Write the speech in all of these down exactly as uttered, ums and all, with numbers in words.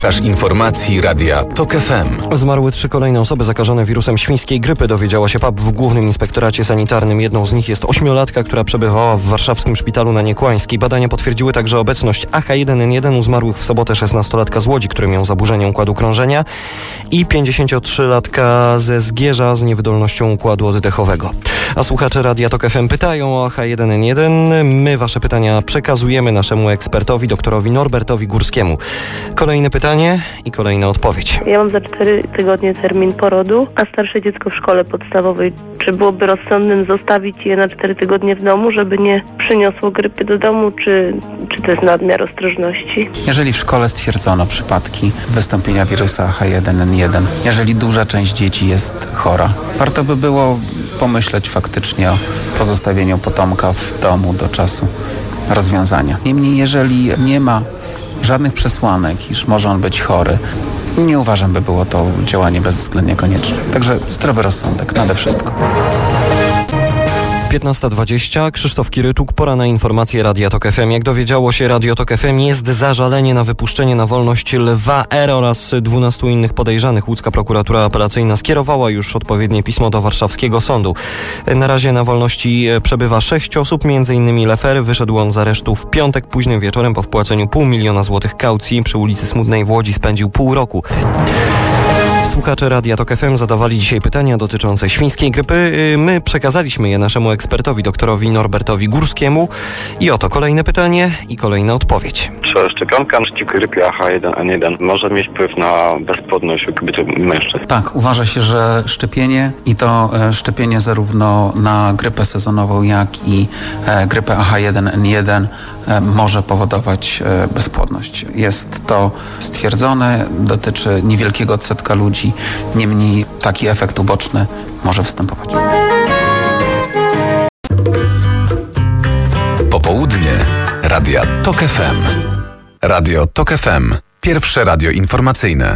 Aż informacji Radia Tok F M. Zmarły trzy kolejne osoby zakażone wirusem świńskiej grypy, dowiedziała się P A P w Głównym Inspektoracie Sanitarnym. Jedną z nich jest ośmiolatka, która przebywała w warszawskim szpitalu na Niekłańskiej. Badania potwierdziły także obecność A H jeden N jeden u zmarłych w sobotę szesnastolatka z Łodzi, który miał zaburzenie układu krążenia, i pięćdziesięciotrzylatka ze Zgierza z niewydolnością układu oddechowego. A słuchacze Radia Tok F M pytają o A H jeden N jeden. My wasze pytania przekazujemy naszemu ekspertowi, doktorowi Norbertowi Górskiemu. Kolejne pytanie i kolejna odpowiedź. Ja mam za cztery tygodnie termin porodu, a starsze dziecko w szkole podstawowej. Czy byłoby rozsądnym zostawić je na cztery tygodnie w domu, żeby nie przyniosło grypy do domu, czy, czy to jest nadmiar ostrożności? Jeżeli w szkole stwierdzono przypadki wystąpienia wirusa A H jeden N jeden, jeżeli duża część dzieci jest chora, warto by było pomyśleć faktycznie o pozostawieniu potomka w domu do czasu rozwiązania. Niemniej, jeżeli nie ma żadnych przesłanek, iż może on być chory, nie uważam, by było to działanie bezwzględnie konieczne. Także zdrowy rozsądek nade wszystko. piętnasta dwadzieścia. Krzysztof Kiryczuk, pora na informacje Radia Tok F M. Jak dowiedziało się Radio Tok F M, jest zażalenie na wypuszczenie na wolność Lwa R oraz dwunastu innych podejrzanych. Łódzka prokuratura apelacyjna skierowała już odpowiednie pismo do warszawskiego sądu. Na razie na wolności przebywa sześć osób, między innymi Lew R. Wyszedł on z aresztu w piątek późnym wieczorem po wpłaceniu pół miliona złotych kaucji. Przy ulicy Smutnej w Łodzi spędził pół roku. Słuchacze Radia Tok F M zadawali dzisiaj pytania dotyczące świńskiej grypy. My przekazaliśmy je naszemu ekspertowi, doktorowi Norbertowi Górskiemu. I oto kolejne pytanie i kolejna odpowiedź. Czy szczepionka przeciwko grypie A H jeden N jeden może mieć wpływ na bezpłodność u kobiet i mężczyzn? Tak, uważa się, że szczepienie i to szczepienie zarówno na grypę sezonową, jak i grypę A H jeden N jeden może powodować bezpłodność. Jest to stwierdzone, dotyczy niewielkiego odsetka ludzi, niemniej taki efekt uboczny może występować. Popołudnie Radia Tok F M. Radio Tok F M. Pierwsze radio informacyjne.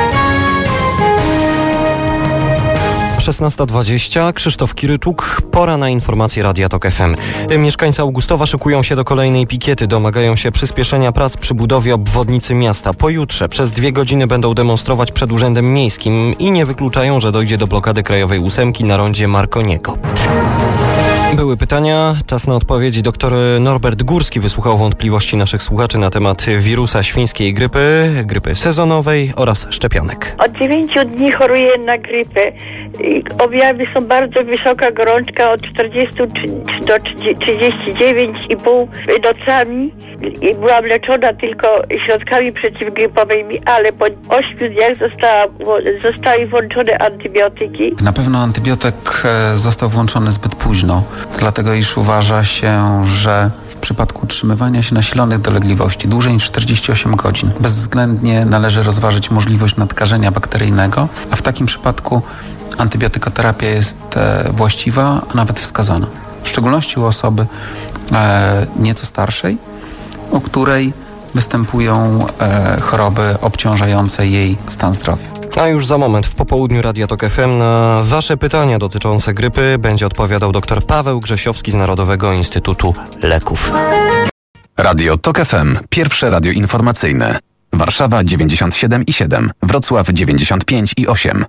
szesnasta dwadzieścia. Krzysztof Kiryczuk. Pora na informacje Radia Tok F M. Mieszkańcy Augustowa szykują się do kolejnej pikiety. Domagają się przyspieszenia prac przy budowie obwodnicy miasta. Pojutrze przez dwie godziny będą demonstrować przed Urzędem Miejskim i nie wykluczają, że dojdzie do blokady Krajowej ósemki na rondzie Marconiego. Były pytania, czas na odpowiedzi. Doktor Norbert Górski wysłuchał wątpliwości naszych słuchaczy na temat wirusa świńskiej grypy, grypy sezonowej oraz szczepionek. Od dziewięciu dni choruję na grypę. Objawy są bardzo wysoka gorączka od czterdziestu do trzydziestu dziewięciu i pół nocami. I byłam leczona tylko środkami przeciwgrypowymi, ale po ośmiu dniach została, zostały włączone antybiotyki. Na pewno antybiotyk został włączony zbyt późno, dlatego iż uważa się, że w przypadku utrzymywania się nasilonych dolegliwości dłużej niż czterdzieści osiem godzin bezwzględnie należy rozważyć możliwość nadkażenia bakteryjnego, a w takim przypadku antybiotykoterapia jest właściwa, a nawet wskazana. W szczególności u osoby e, nieco starszej, u której występują e, choroby obciążające jej stan zdrowia. A już za moment w popołudniu Radia Tok F M na wasze pytania dotyczące grypy będzie odpowiadał dr Paweł Grzesiowski z Narodowego Instytutu Leków. Radio Tok F M. Pierwsze radio informacyjne. Warszawa dziewięćdziesiąt siedem i siedem. Wrocław dziewięćdziesiąt pięć i osiem.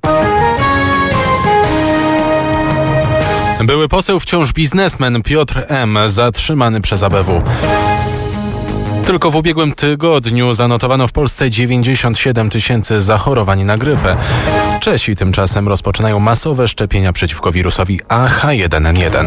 Były poseł, wciąż biznesmen Piotr M. zatrzymany przez A B W. Tylko w ubiegłym tygodniu zanotowano w Polsce dziewięćdziesiąt siedem tysięcy zachorowań na grypę. Czesi tymczasem rozpoczynają masowe szczepienia przeciwko wirusowi A H jeden N jeden.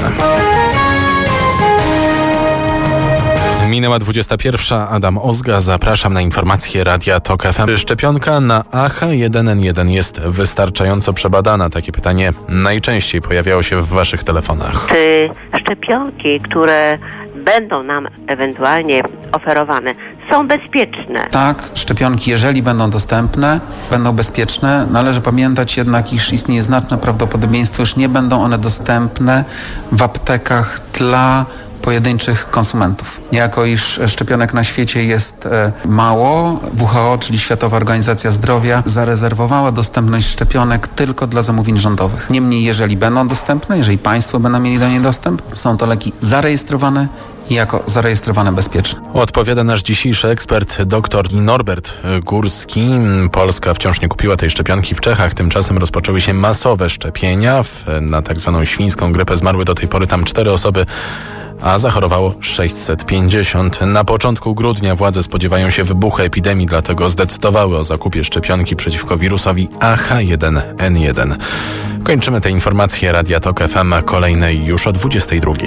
Minęła dwudziesta pierwsza. Adam Ozga. Zapraszam na informacje Radia Tok F M. Szczepionka na A H jeden N jeden jest wystarczająco przebadana? Takie pytanie najczęściej pojawiało się w waszych telefonach. Czy szczepionki, które będą nam ewentualnie oferowane, są bezpieczne? Tak, szczepionki, jeżeli będą dostępne, będą bezpieczne. Należy pamiętać jednak, iż istnieje znaczne prawdopodobieństwo, iż nie będą one dostępne w aptekach dla pojedynczych konsumentów. Jako iż szczepionek na świecie jest e, mało, W H O, czyli Światowa Organizacja Zdrowia, zarezerwowała dostępność szczepionek tylko dla zamówień rządowych. Niemniej, jeżeli będą dostępne, jeżeli państwo będą mieli do niej dostęp, są to leki zarejestrowane i jako zarejestrowane bezpieczne. Odpowiada nasz dzisiejszy ekspert dr Norbert Górski. Polska wciąż nie kupiła tej szczepionki w Czechach. Tymczasem rozpoczęły się masowe szczepienia. W, na tak zwaną świńską grypę zmarły do tej pory tam cztery osoby, a zachorowało sześćset pięćdziesiąt. Na początku grudnia władze spodziewają się wybuchu epidemii, dlatego zdecydowały o zakupie szczepionki przeciwko wirusowi A H jeden N jeden. Kończymy te informacje Radia Tok F M, kolejnej już o dwudziestej drugiej.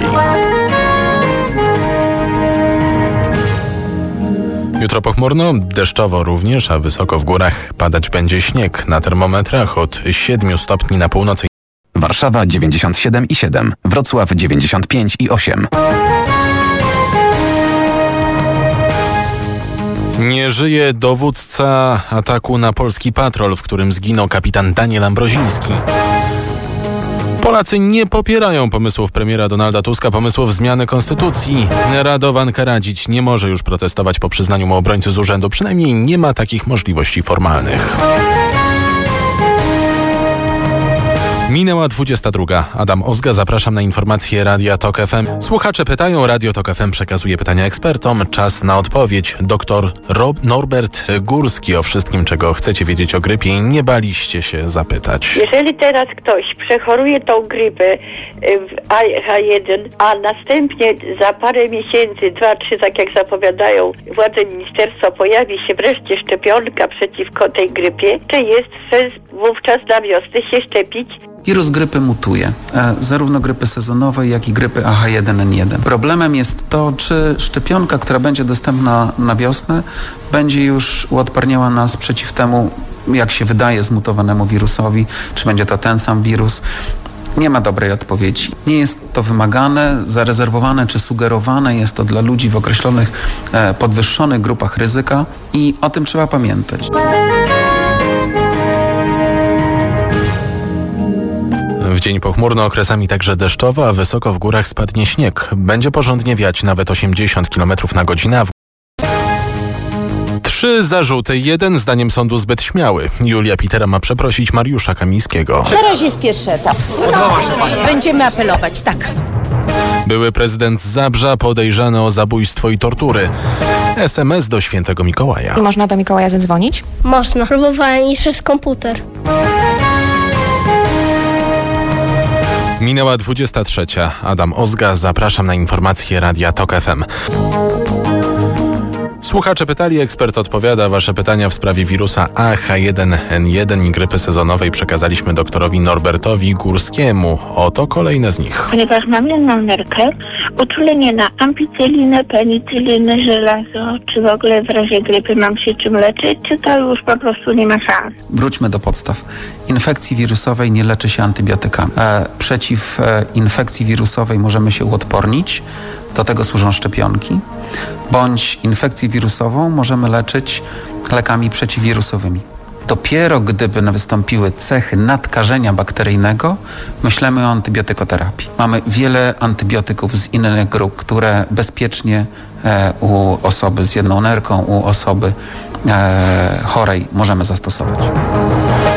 Jutro pochmurno, deszczowo również, a wysoko w górach padać będzie śnieg. Na termometrach od siedmiu stopni na północy. Warszawa dziewięćdziesiąt siedem i siedem, Wrocław dziewięćdziesiąt pięć i osiem. Nie żyje dowódca ataku na polski patrol, w którym zginął kapitan Daniel Ambroziński. Polacy nie popierają pomysłów premiera Donalda Tuska, pomysłów zmiany konstytucji. Radovan Karadzić nie może już protestować po przyznaniu mu obrońcy z urzędu, przynajmniej nie ma takich możliwości formalnych. Minęła dwudziesta druga. Adam Ozga, zapraszam na informacje Radia Tok F M. Słuchacze pytają, Radio Tok F M przekazuje pytania ekspertom. Czas na odpowiedź. Doktor Rob Norbert Górski o wszystkim, czego chcecie wiedzieć o grypie. Nie baliście się zapytać. Jeżeli teraz ktoś przechoruje tą grypę w A H jeden, a następnie za parę miesięcy, dwa, trzy, tak jak zapowiadają władze ministerstwa, pojawi się wreszcie szczepionka przeciwko tej grypie, czy jest sens wówczas na wiosnę się szczepić? Wirus grypy mutuje, e, zarówno grypy sezonowej, jak i grypy A H jeden N jeden. Problemem jest to, czy szczepionka, która będzie dostępna na wiosnę, będzie już uodparniała nas przeciw temu, jak się wydaje, zmutowanemu wirusowi, czy będzie to ten sam wirus. Nie ma dobrej odpowiedzi. Nie jest to wymagane, zarezerwowane czy sugerowane jest to dla ludzi w określonych e, podwyższonych grupach ryzyka i o tym trzeba pamiętać. W dzień pochmurno, okresami także deszczowo, a wysoko w górach spadnie śnieg. Będzie porządnie wiać, nawet osiemdziesiąt kilometrów na godzinę. Trzy zarzuty, jeden zdaniem sądu zbyt śmiały. Julia Pitera ma przeprosić Mariusza Kamińskiego. Na razie jest pierwszy etap. Będziemy apelować, tak. Były prezydent Zabrza podejrzany o zabójstwo i tortury. S M S do świętego Mikołaja. Można do Mikołaja zadzwonić? Można. Próbowałem i przez komputer. Minęła dwudziesta trzecia. Adam Ozga, zapraszam na informacje Radia Tok F M. Słuchacze pytali, ekspert odpowiada. Wasze pytania w sprawie wirusa A H jeden N jeden i grypy sezonowej przekazaliśmy doktorowi Norbertowi Górskiemu. Oto kolejne z nich. Ponieważ mam jedną nerkę, uczulenie na ampicylinę, penicyliny, żelazo, czy w ogóle w razie grypy mam się czym leczyć, czy to już po prostu nie ma szans? Wróćmy do podstaw. Infekcji wirusowej nie leczy się antybiotykami. E, przeciw e, infekcji wirusowej możemy się uodpornić. Do tego służą szczepionki. Bądź infekcję wirusową możemy leczyć lekami przeciwwirusowymi. Dopiero gdyby wystąpiły cechy nadkażenia bakteryjnego, myślimy o antybiotykoterapii. Mamy wiele antybiotyków z innych grup, które bezpiecznie e, u osoby z jedną nerką, u osoby e, chorej możemy zastosować.